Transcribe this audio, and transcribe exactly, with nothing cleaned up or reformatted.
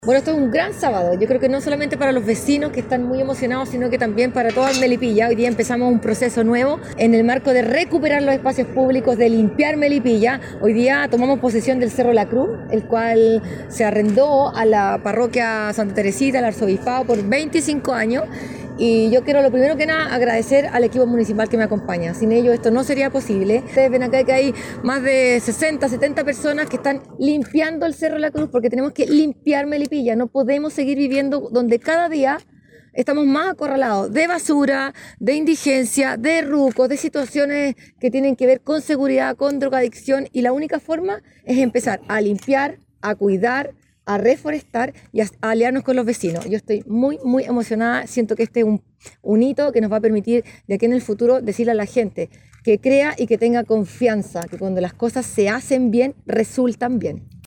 Bueno, esto es un gran sábado, yo creo que no solamente para los vecinos que están muy emocionados, sino que también para toda Melipilla. Hoy día empezamos un proceso nuevo en el marco de recuperar los espacios públicos, de limpiar Melipilla. Hoy día tomamos posesión del Cerro La Cruz, el cual se arrendó a la parroquia Santa Teresita, al arzobispado, por veinticinco años. Y yo quiero, lo primero que nada, agradecer al equipo municipal que me acompaña. Sin ellos esto no sería posible. Ustedes ven acá que hay más de sesenta, setenta personas que están limpiando el Cerro La Cruz porque tenemos que limpiar Melipilla. No podemos seguir viviendo donde cada día estamos más acorralados de basura, de indigencia, de rucos, de situaciones que tienen que ver con seguridad, con drogadicción. Y la única forma es empezar a limpiar, a cuidar, a reforestar y a aliarnos con los vecinos. Yo estoy muy, muy emocionada. Siento que este es un, un hito que nos va a permitir de aquí en el futuro decirle a la gente que crea y que tenga confianza, que cuando las cosas se hacen bien, resultan bien.